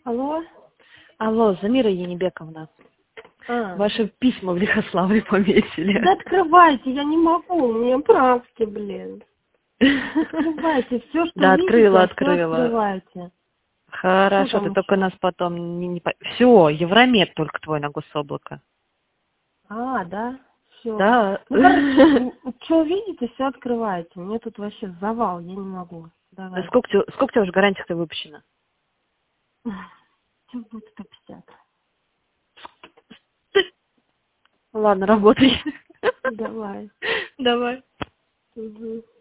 Алло? Алло, Замира Енибековна. Ваши письма в Лихославле пометили. Да открывайте, я не могу, у меня правки, блин. Открывайте, все, что да, видите, открыла. открывайте. Хорошо, ты только нас потом не... Все, Евромед только твой на гособлако. Да? Все. Да. Ну, короче, что видите, все открывайте. Мне тут вообще завал, я не могу. Давай. Да сколько тебе уже гарантия-то выпущена? Все будет 150. Ладно, работай. Давай. Давай. Угу.